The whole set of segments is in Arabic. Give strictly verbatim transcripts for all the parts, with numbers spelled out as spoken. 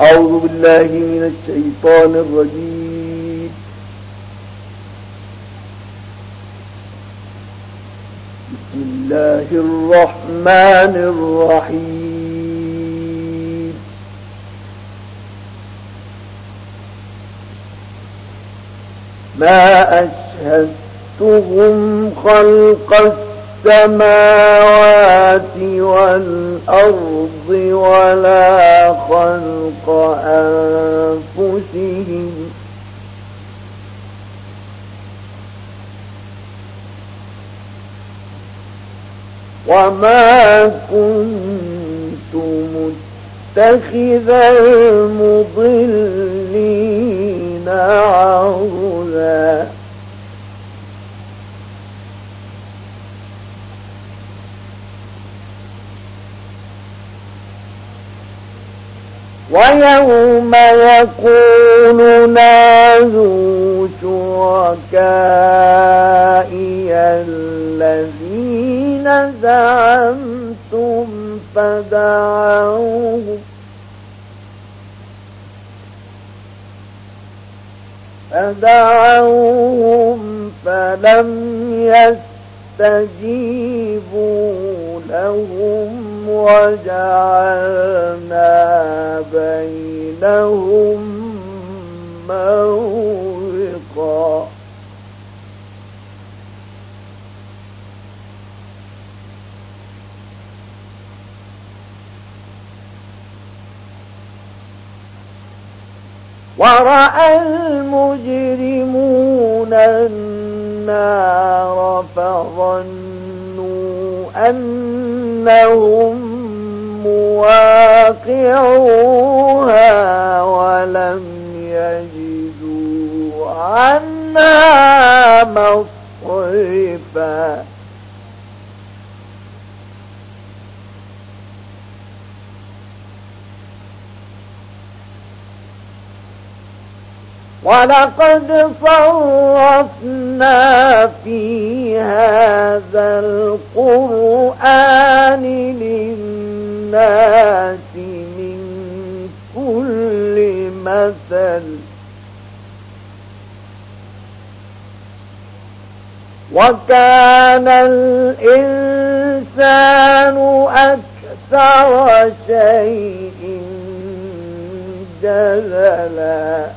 أعوذ بالله من الشيطان الرجيم. بسم الله الرحمن الرحيم. ما أشهدتهم خلق السماوات والأرض ولا خلق أنفسهم وما كنت متخذ المضلين عضدا ويوم يقول نادوا شركائي الذين زعمتم فدعوهم فدعوهم فلم يستجيبوا لهم وجعلنا بينهم موبقا ورأى المجرمون النار فظنوا أنهم مواقعوها ولم يجدوا عنها مصرفا ولقد صرفنا في هذا القرآن للناس من كل مثل وكان الإنسان أكثر شيء جدلا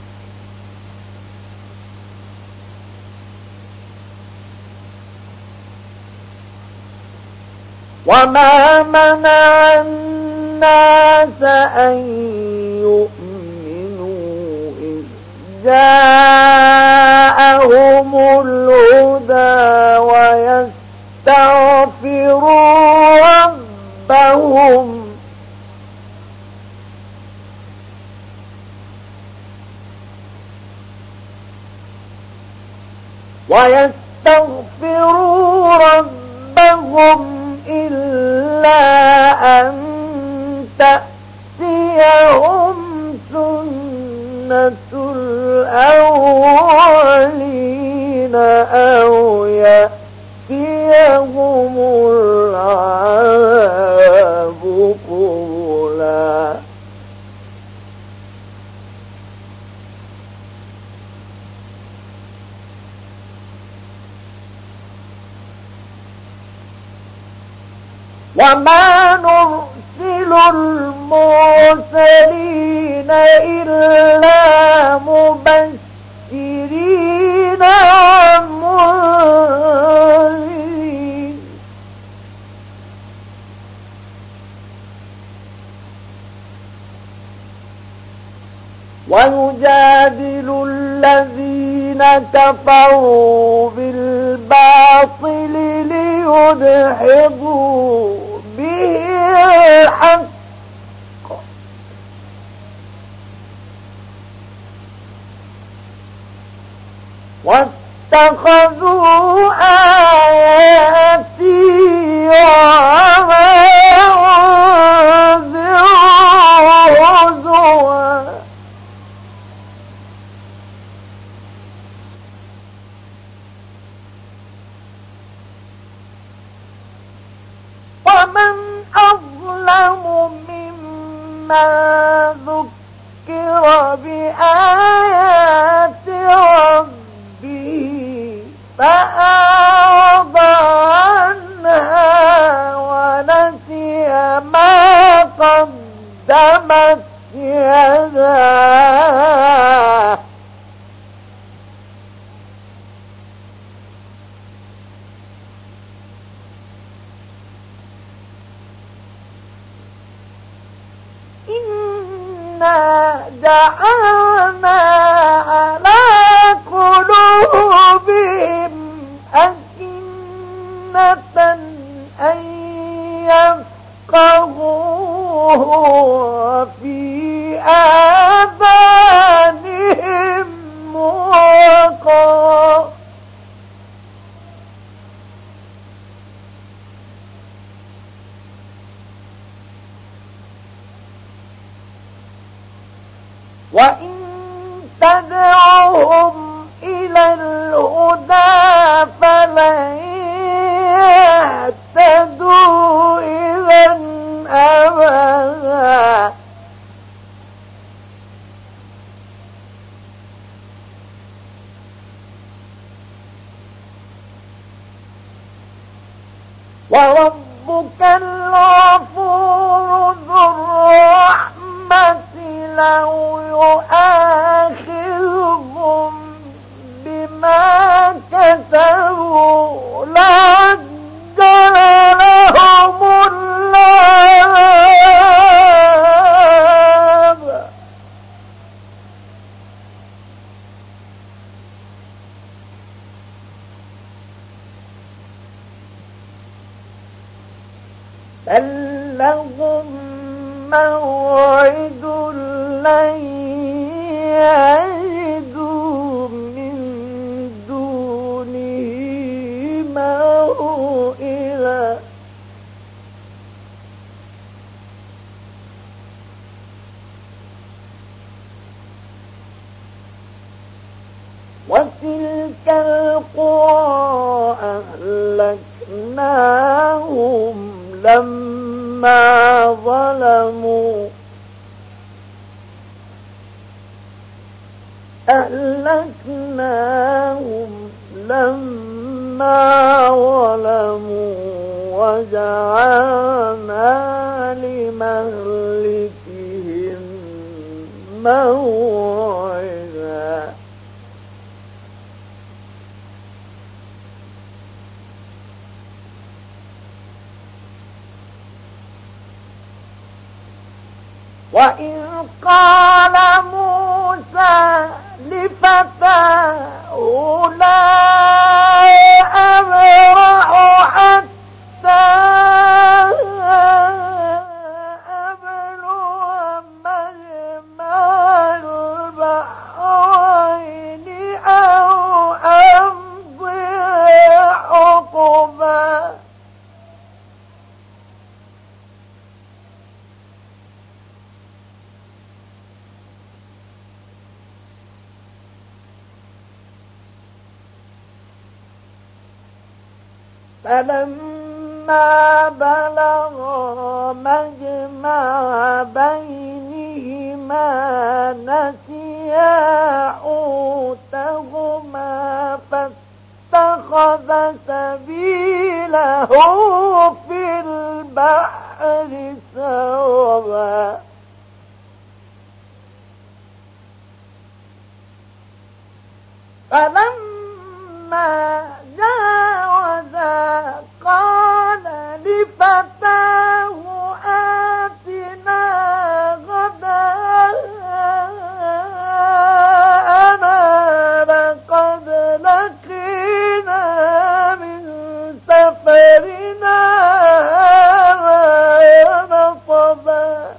وما منع الناس أن يؤمنوا إذ جاءهم الهدى ويستغفروا ربهم ويستغفروا ربهم إلا أن تأتيهم سنة الأولين أو يأتيهم العذاب قبلا وما نرسل المرسلين إلا مبشرين ومنذرين ويجادل الذين كفروا بالباطل ليدحضوا به الحق واتخذوا آياتي وما أنذروا هزوا ومن أظلم ممن ذكر يداه إنا جعلنا على قلوبهم أكنة أن يفقهوه وفي آذانهم وقرا وإن تدعوهم إلى الهدى فلن يهتدوا إذا أبدا وربك الغفور ذو الرحمة لو يؤاخذهم بما كسبوا لعجل لهم العذاب بل لهم موعد لن يجدوا من دونه موئلا وتلك القرى أهلكناهم لما ظلموا أهلكناهم لما ظلموا وجعلنا لمهلكهم موعدا وإذ قال موسى لفتاه لا أبرح حتى أبلغ مجمع البحرين أو أمضي حقبا فلما بلغا مجمع بينهما نسيا حوتهما فاتخذ سبيله في البحر سربا فلما جاوزا قال لفتاه آتنا غداءنا لقد لقينا من سفرنا هذا نصبا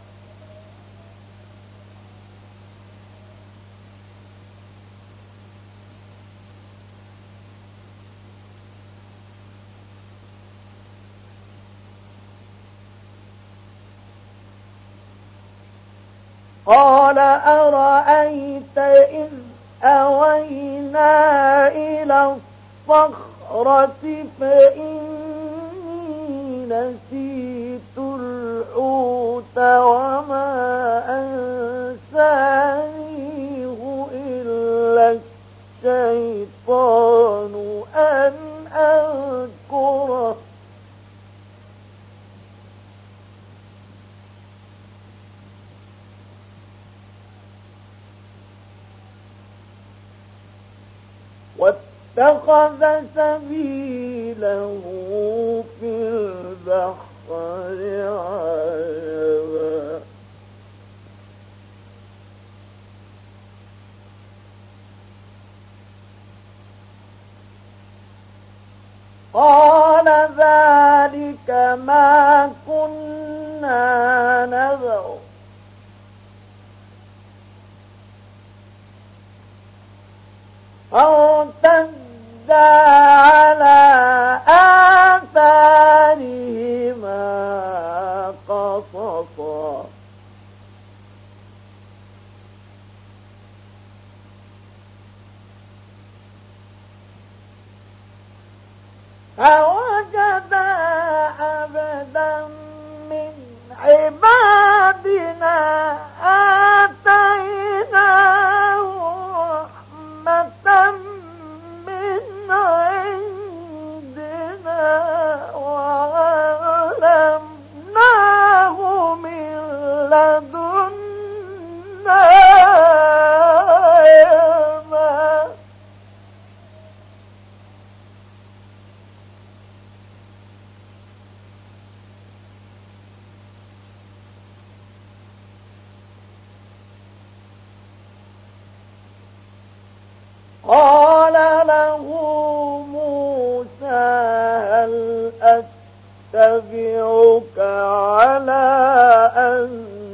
قال أرأيت إذ أوينا إلى الصخرة فإني نسيت الحوت وما أنسانيه إلا الشيطان أن أذكره واتخذ سبيله في البحر عجبا قال ذلك ما كنا نبغ فارتدا على آثارهما قصصا فوجدا عبدا من عبادنا آتيناه رحمة من عندنا وعلمناه من لدنا علما قال له موسى هل أتبعك على أن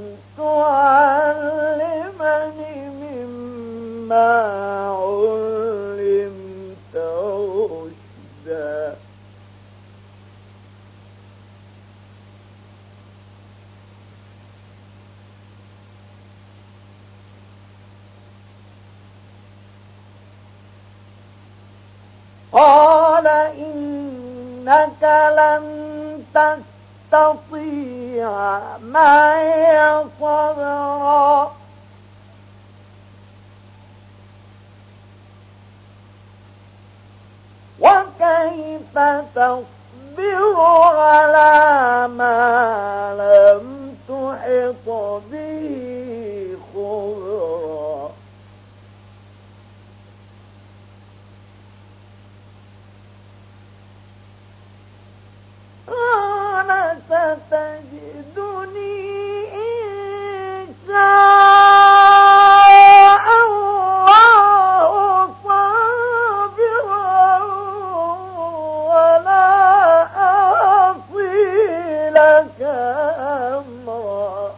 تعلمني مما علمت رشدا قال إنك لن تستطيع معي صبرا وكيف تصبر على ما لم تحط به خبرا قال ستجدني إن شاء الله صابرا ولا أعصي لك أمرا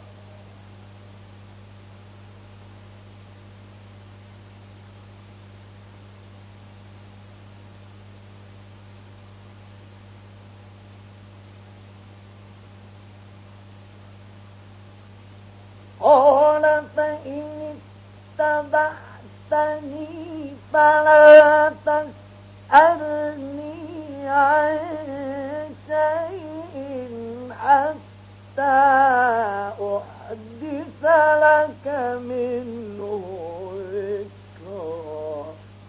قال فإن اتبعتني فلا تسألني عن شيء حتى أحدث لك منه ذكرا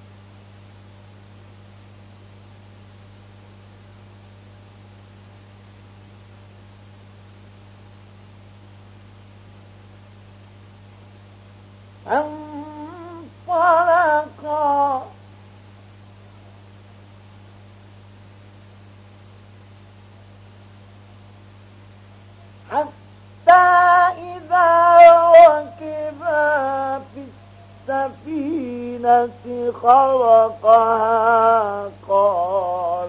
فانطلقا حتى إذا ركبا في السفينة خرقها قال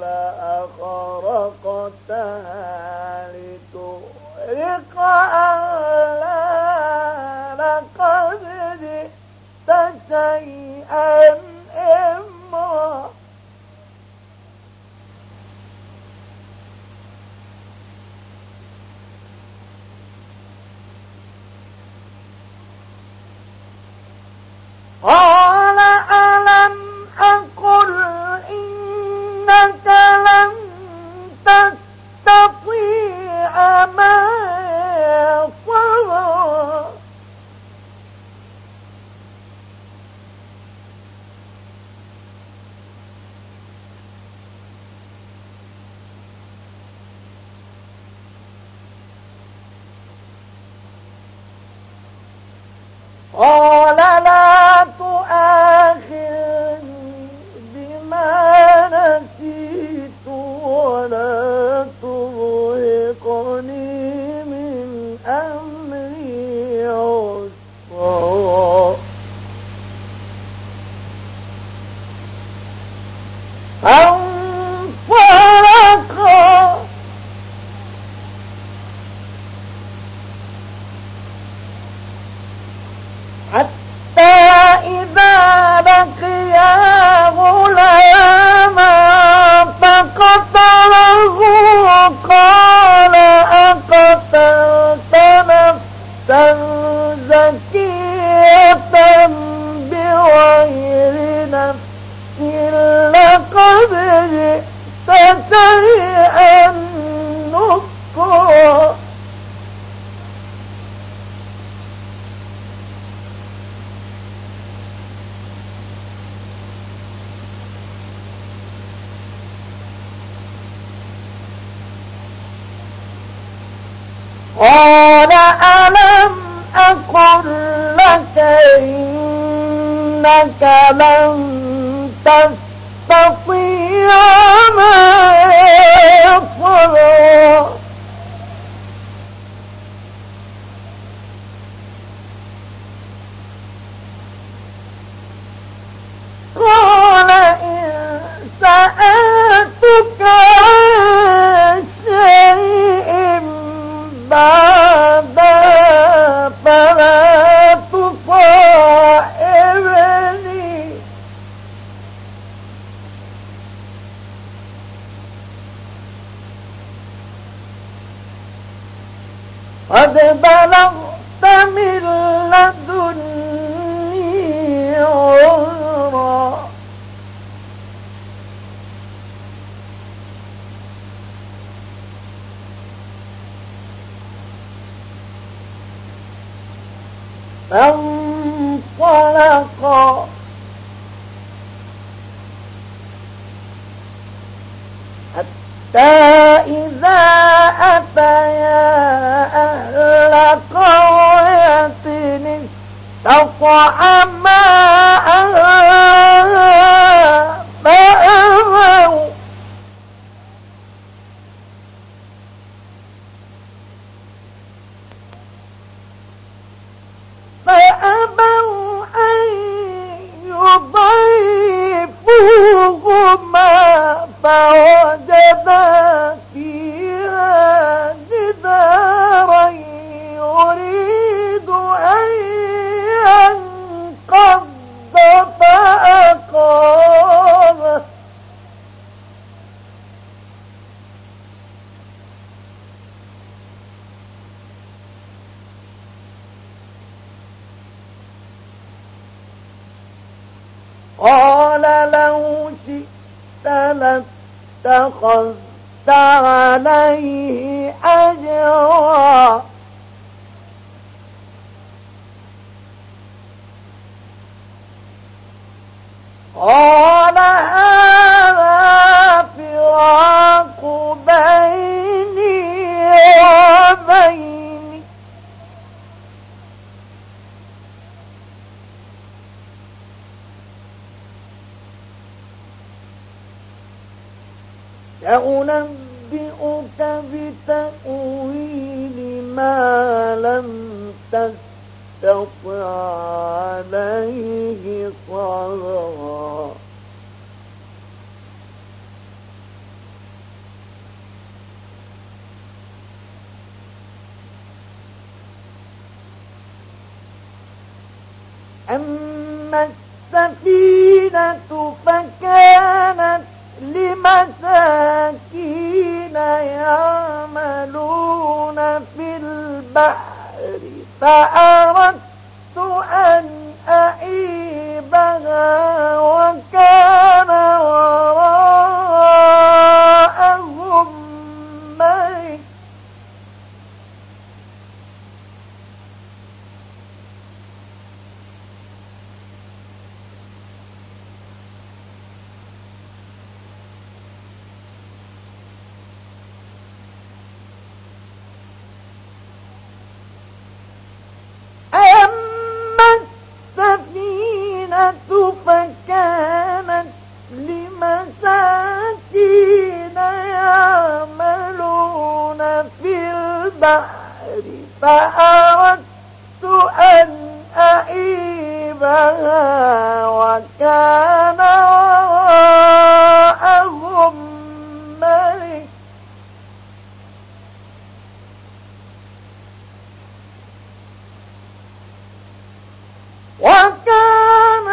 أخرقتها لتغرق أهلها لقد جئت شيئا إمرا قال ألم أقل إنك لن تستطيع معي صبرا قال لا تؤاخذني شيئا نكرا قال ألم أقل لك إنك لن تستطيع معي صبرا قال إن سألتك عن شيء بعدها فلا تصاحبني قد بلغت من لدني عذرا فانطلقا حتى إذا أتيا أهل قرية استطعما أهلها فأبوا فأبوا أن يضيفوهما فوجدا فيها جدارا يريد أن ينقض فأقامه قال لو شئت لاتخذت عليه أجرا قال هذا فراق بيني وبينك سأنبئك بتأويل ما لم تستطع عليه صبرا أما السفينة فكانت لمساكين يعملون في البحر فأردت أن أعيبها وكان وراءهم ملك فكانت لمساكين يعملون في البحر فأردت أن أعيبها وكان وراءهم ملك وكان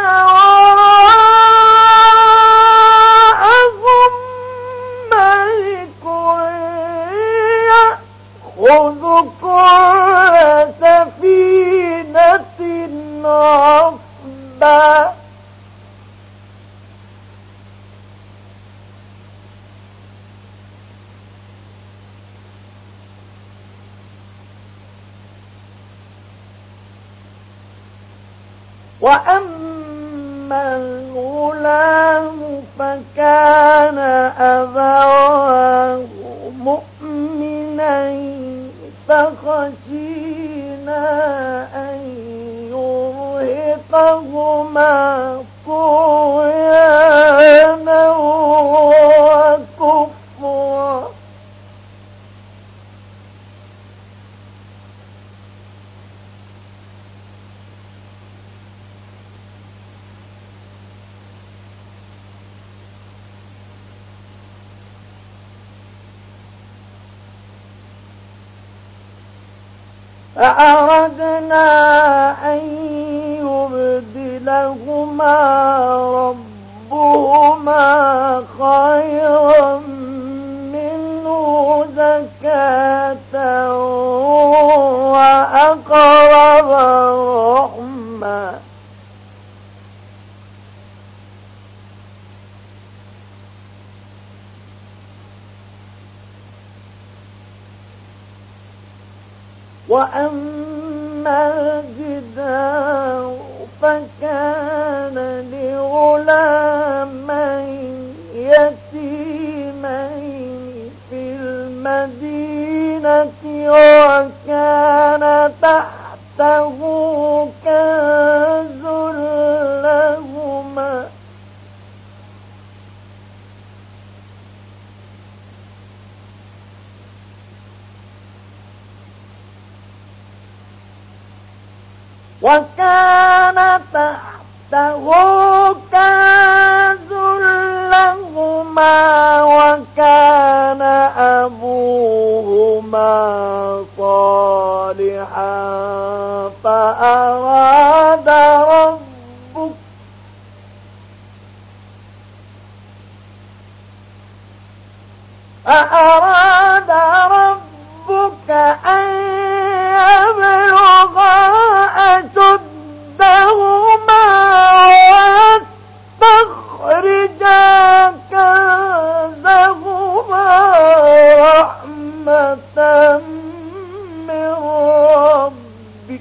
وراءهم ملك يأخذ كل سفينة غصبا وأما الغلام فكان أبواه مؤمنين فخشينا أن يرهقهما طغيانا وكفرا فأردنا أن يبدلهما ربهما خيرا منه زكاة وأقرب رحما وأما الجدار فكان لغلامين يتيمين في المدينة وكان تحته كنز لهما وكان تحته كنز لهما وكان أبوهما صالحا فأراد ربك فأراد ربك أن يبلغا أشدهما ويستخرجا كنزهما رحمة من ربك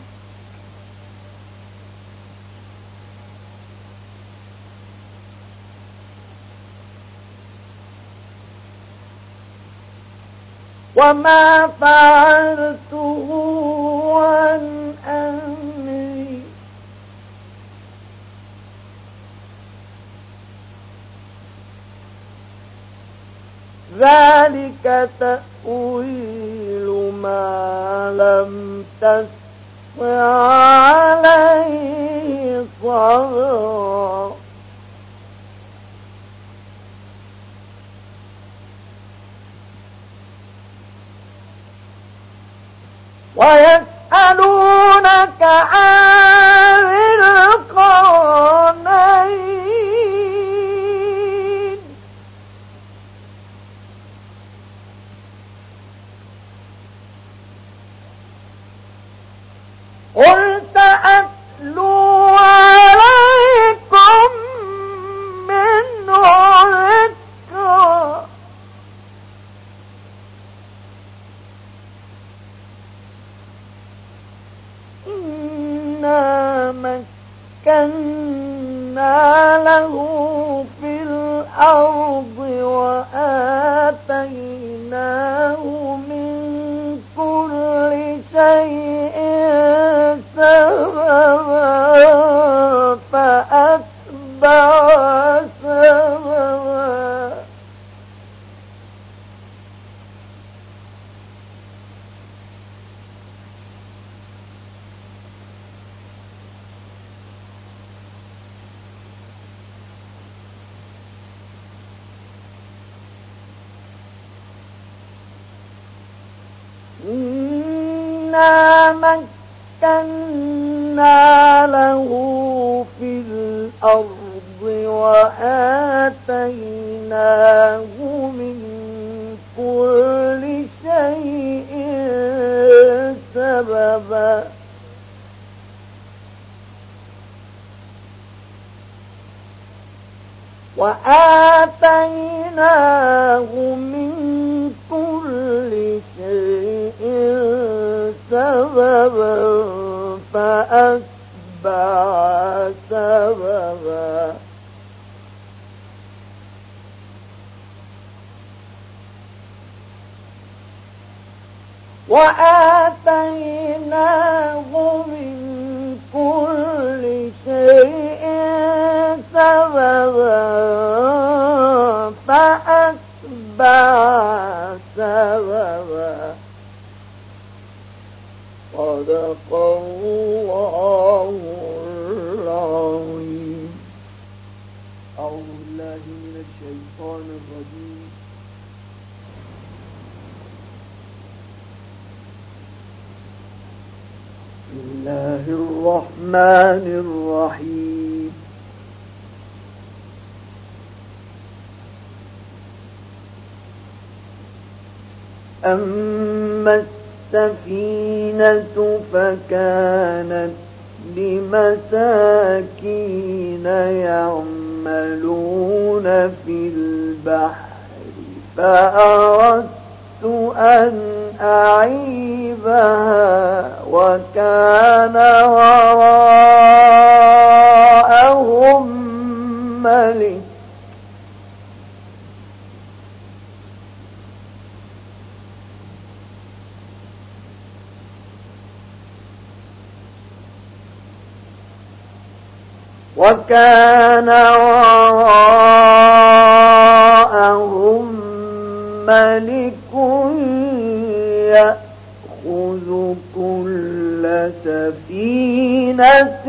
وما فعلته عن أمري ذلك تأويل ما لم تستطع عليه صبرا ويسألونك عن القرنين قل سأتلو عليكم منه ذكرا إنا مكنا له في الأرض وآتيناه من كل شيء سببا فأتبع سببا إنا مكنا له في الأرض وآتيناه من كل شيء سببا وآتيناه من كل شيء سببا فأتبع سببا وآتيناه من كل شيء سببا فأتبع سببا صدق الله العظيم. أعوذ بالله من الشيطان الرجيم. بسم الله الرحمن الرحيم. أما السفينة فكانت لمساكين يعملون في البحر فأردت أن أعيبها وكان وراءهم ملك وكان وراءهم ملك يأخذ كل سفينة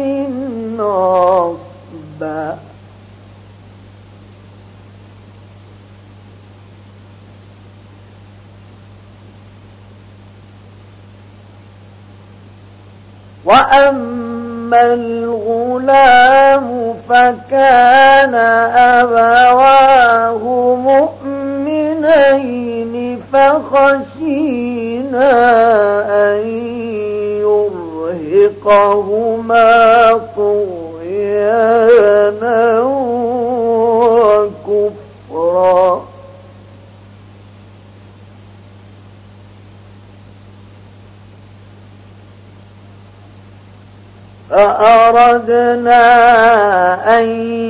غصبا وأما الغلام فكان أبواه مؤمنين فخشينا أن يرهقهما طغيانا وكفرا فأردنا أن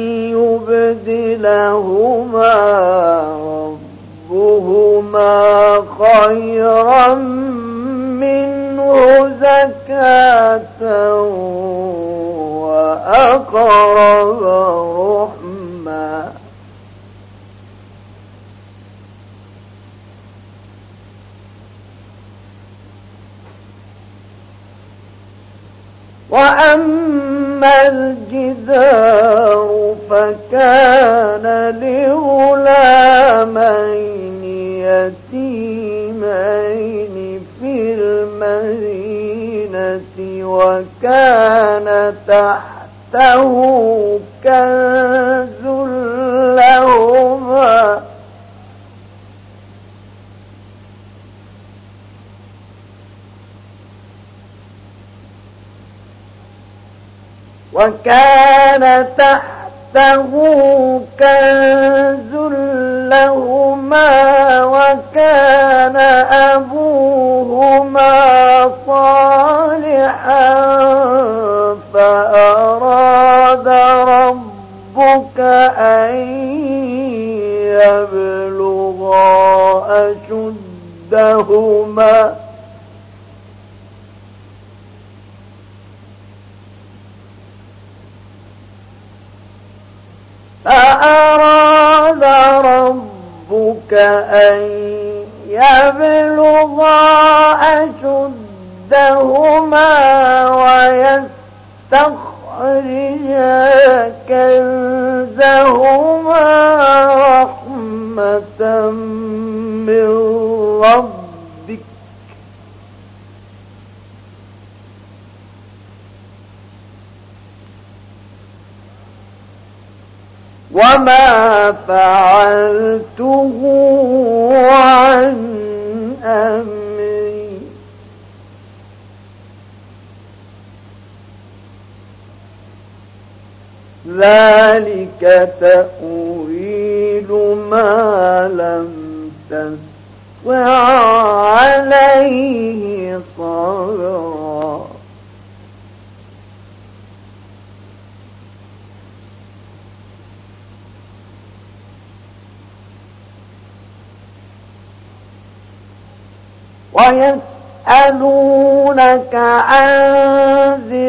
يبدلهما ربهما خيرا منه زكاة وأقرب رحما وأما الجدار فكان لغلامين يتيمين في المدينة وكان تحته كنز لهما وكان تحته كنز لهما وكان أبوهما صالحا فأراد ربك أن يبلغا أشدهما فأراد ربك أن يبلغا أشدهما ويستخرجا كنزهما رحمة من ربك وما فعلته عن أمري ذلك تأويل ما لم تستطع عليه صبرا ويسألونك عن ذي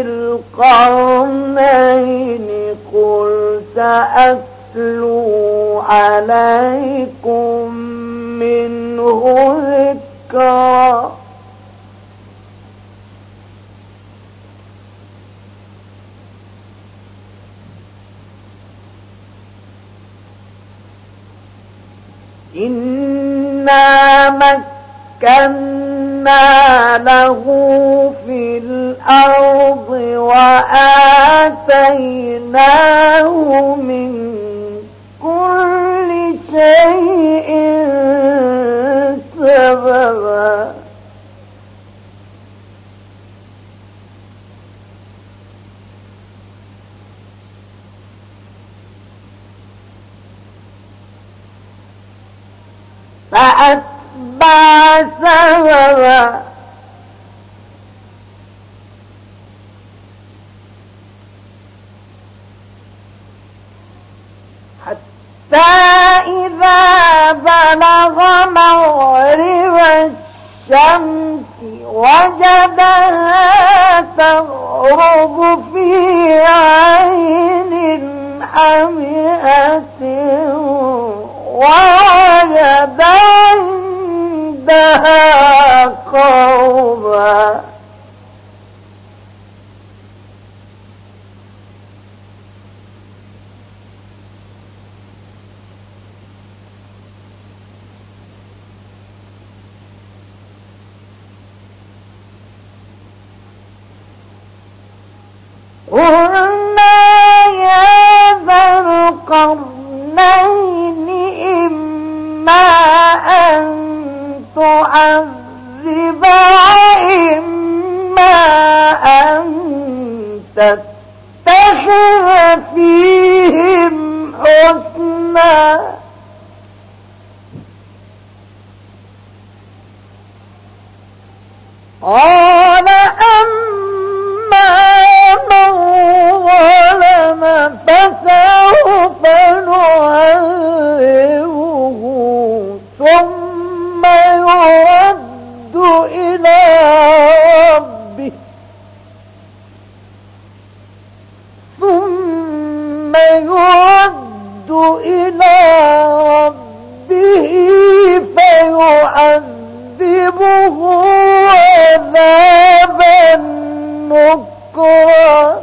القرنين قل سأتلو عليكم منه ذكرا إنا مكنا له في الأرض وآتيناه من كل شيء سببا فأتبع سببا حتى إذا بلغ مغرب الشمس وجدها تغرب في عين حمئة ووجد عندها قوما قلنا يا ذا القرنين إما أن تعذب وإما أن تتخذ فيهم حسنا قال أما من ظلم فسوف نعذبه ثم يرد إلى ربه ثم يرد إلى ربه فيعذبه عذابا نكرا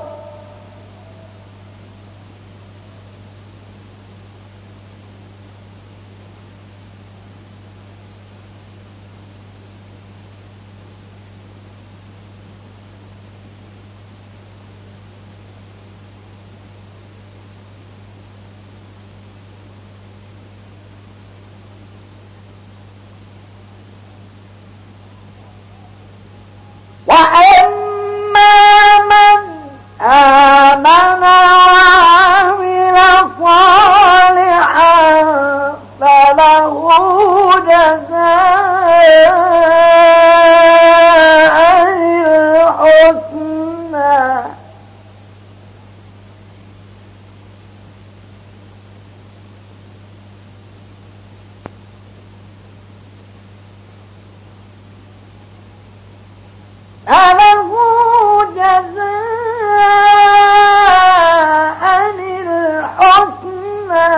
وأما من آمن وعمل صالحا فله جزاء الحسنى فله جزاء الحسنى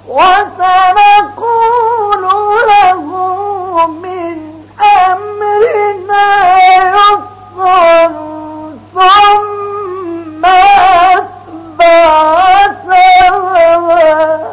وسنقول له من أمرنا يسرا ثم أتبع سببا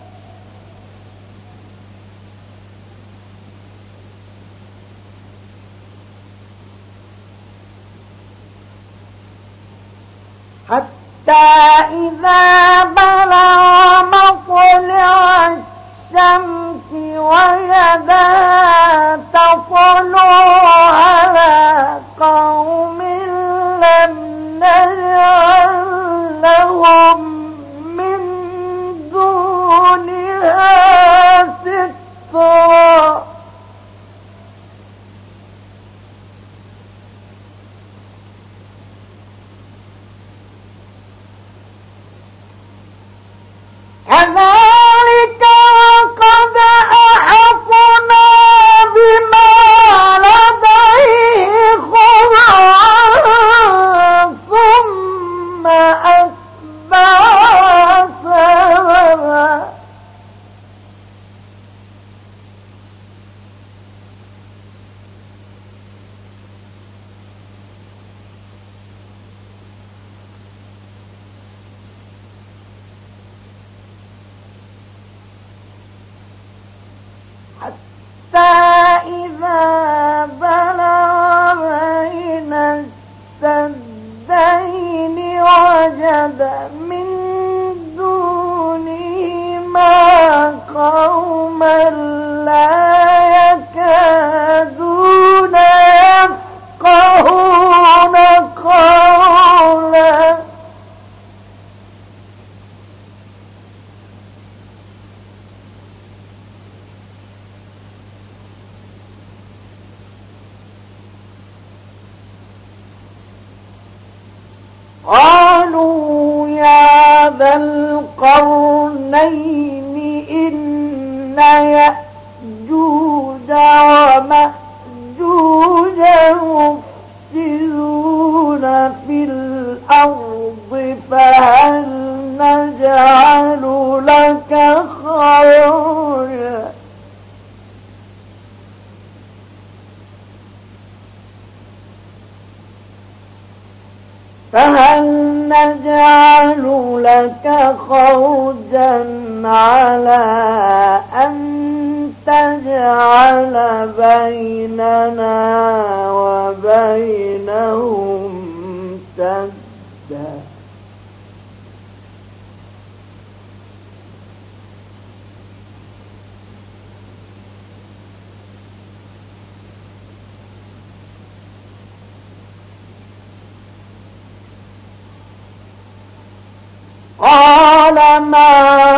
حتى إذا بلغ مطلع الشمس وجدها تطلع على قوم لم نجعل لهم من دونها سترا كذلك وقد أحطنا بما لديه فأتبع سببا حتى إذا بلغ بين السدين وجد من دونهما قوما لا يكادون يفقهون قولا قالوا يا ذا القرنين إن يأجوج ومأجوج مفسدون في الأرض فهل نجعل لك خرجا فهل نجعل لك خرجا على أن تجعل بيننا وبينهم سدا قال ما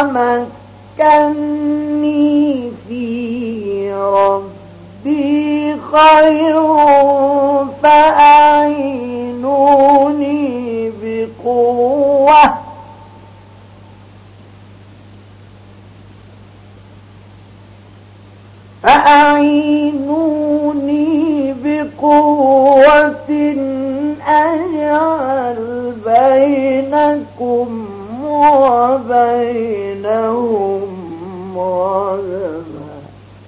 مكني فيه ربي خير فأعينوني بقوة فأعينوني بقوة أجعل بينكم وبينهم ردما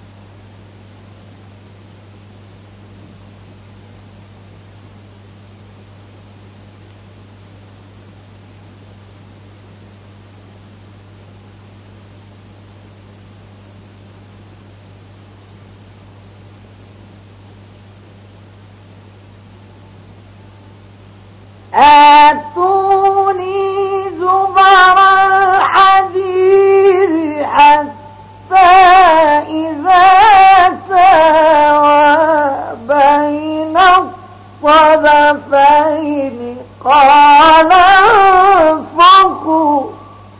آتوني زبر الحديد حتى إذا ساوى بين الصدفين قال انفخوا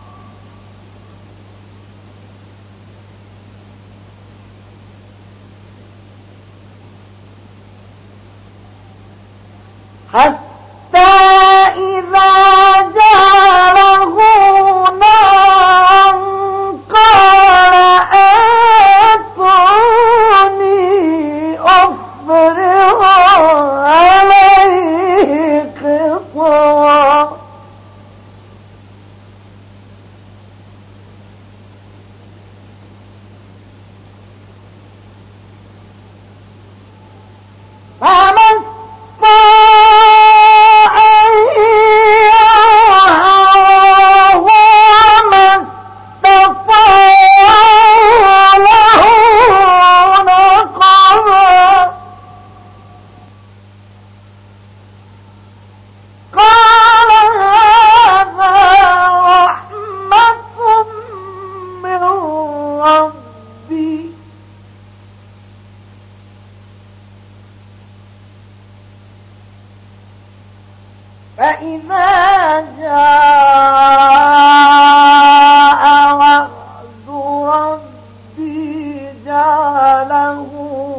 حتى إذا جعله نارا قال آتوني أفرغ عليه قطرا فما فإذا جاء وعد ربي جعله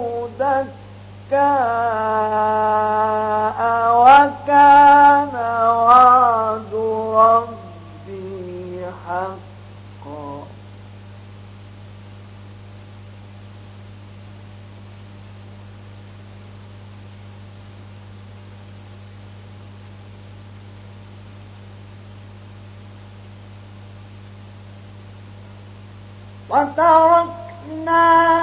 دكاء وكان وعد ربي حقا وتركنا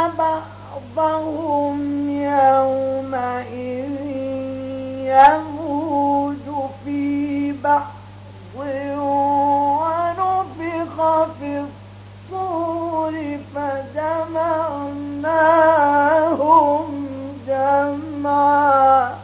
بعضهم يومئذ يموج في بعض ونفخ في الصور فجمعناهم جمعا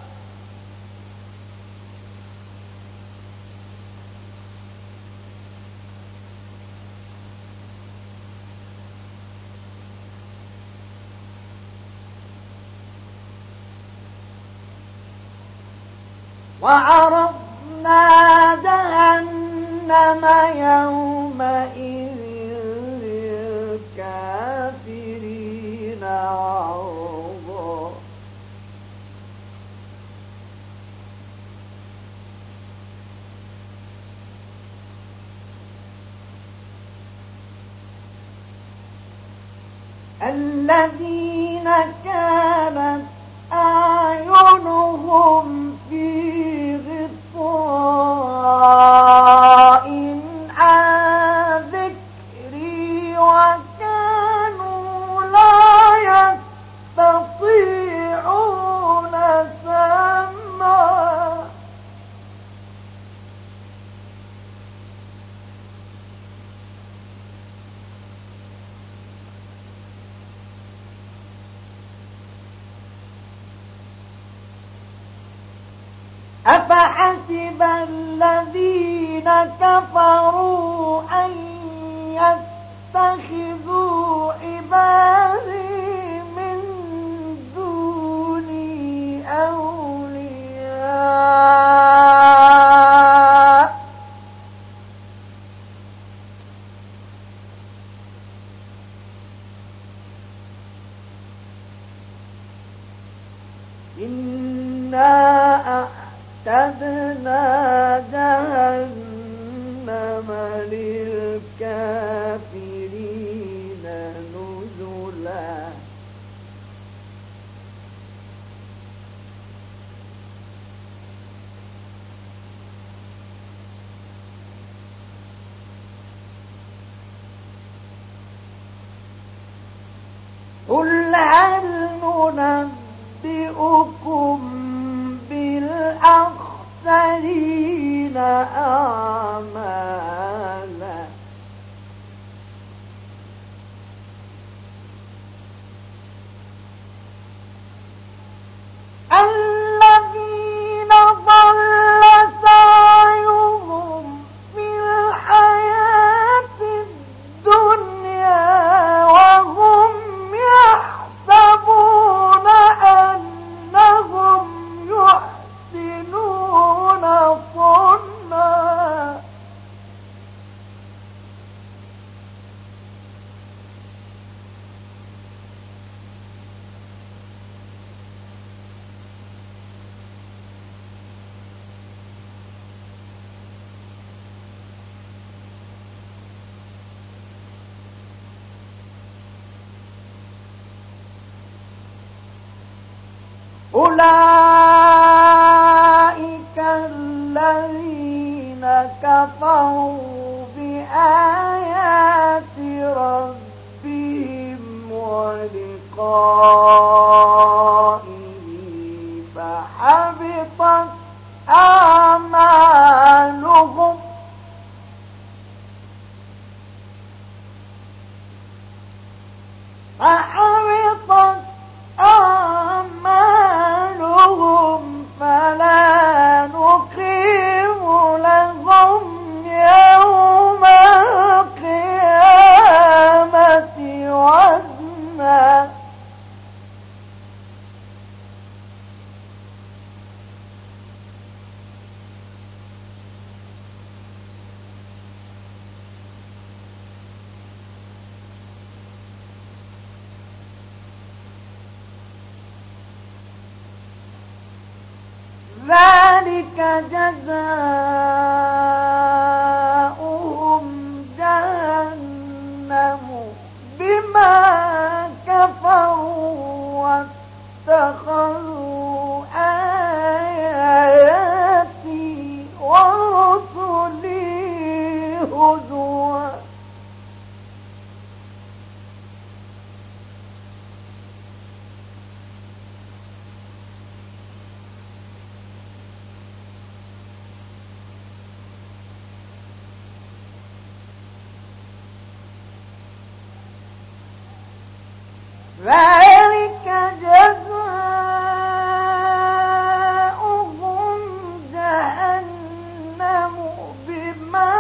وعرضنا جهنم يومئذ للكافرين عرضا الذين كانت أعينهم في غطاء عن ذكري وكانوا لا يستطيعون سمعا أفحسب الذين كفروا أن يتخذوا عبادي من دوني أولياء إنا أعتدنا جهنم للكافرين نزلا قل هل ننبئكم بالأخسرين أعمالا الذين ضل سعيهم في الحياة الدنيا وهم يحسبون أنهم يحسنون صنعا أولئك الذين كفروا بآيات ربهم ولقائه فحبطت أعمالهم فحبطت أعمالهم فلا نقيم لهم يوم القيامة وزنا ذلك جزاؤهم جهنم بما كفروا واتخذوا آياتي ورسلي هزوا ذلك جزاؤهم جهنم بما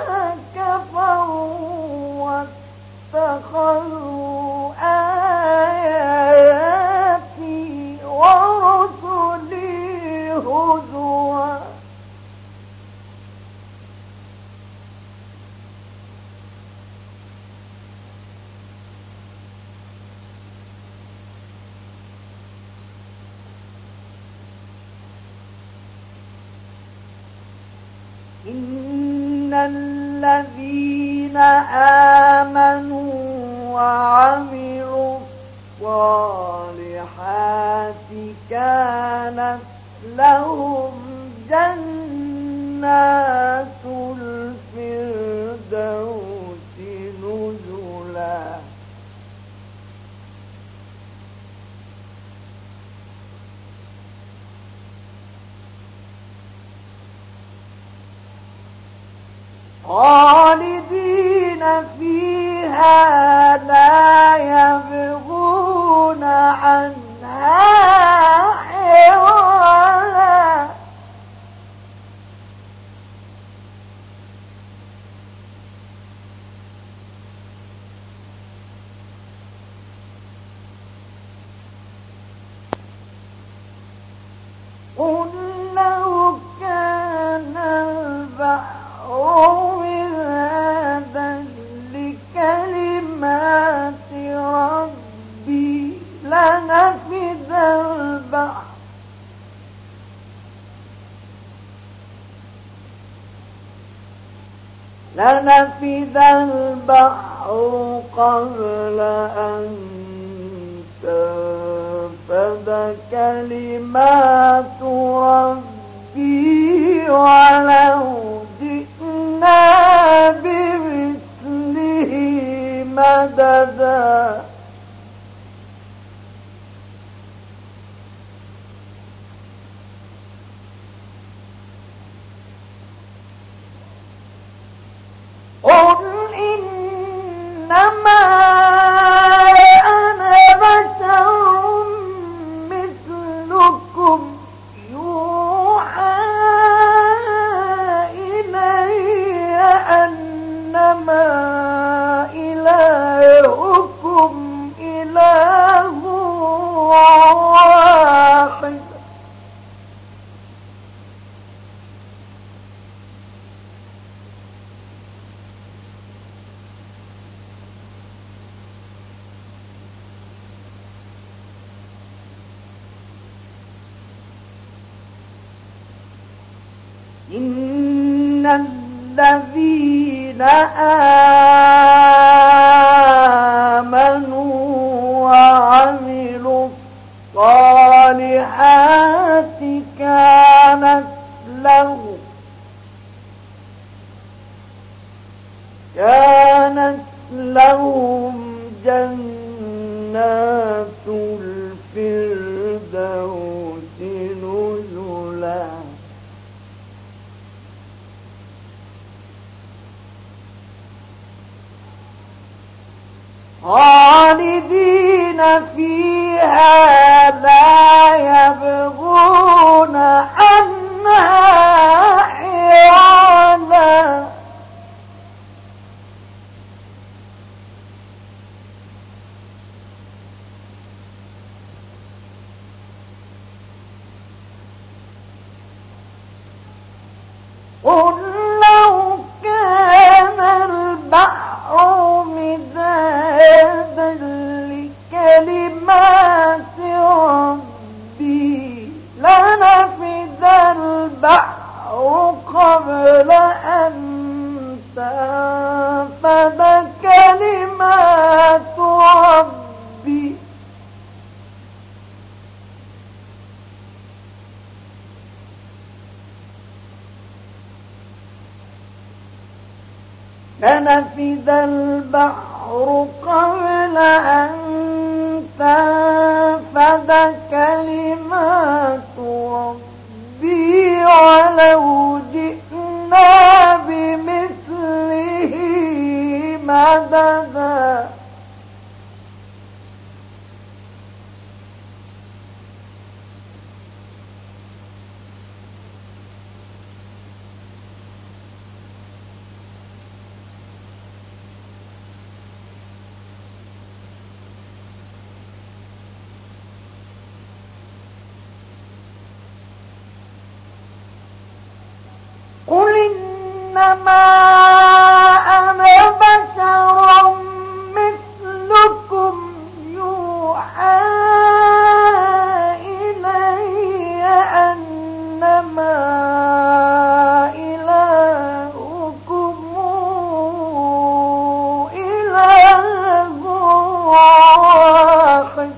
كفروا واتخذوا آياتي ورسلي هزوا. إن الذين آمنوا وعملوا الصالحات كانت لهم جنات الفردوس نزلا. خالدين فيها لا يبغون عنها حولا. قل لو كان البحر مدادا لكلمات ربي لنفد البحر لنفد البحر قبل أن تنفد كلمات ربي ولو جئنا بمثله مددا. قل إنما أنا بشر مثلكم يوحى إلي أنما إلهكم إله واحد. إن الذين آمنوا وعملوا الصالحات كانت لهم كانت لهم جنات الفردوس نزلا. خالدين فيها لا يبغون عنها حولا. قل لو كان البحر مدادا لكلمات ربي لنفد البحر قبل أن تنفد كلمات ربي لنفد البحر قبل أن تنفد كلمات ربي ولو جئنا بمثله مددا. إنما أنا بشر مثلكم يوحى إلي أنما إلهكم إله واحد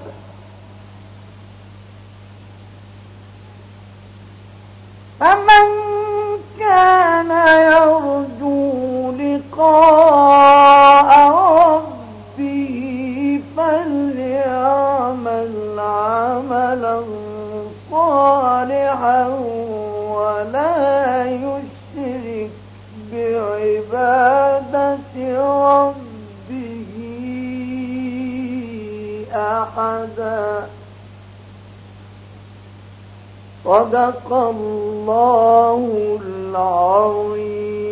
فمن كان يرجو لقاء ربه فليعمل عملا صالحا ولا يشرك بعبادة ربه أحدا. صدق الله العظيم.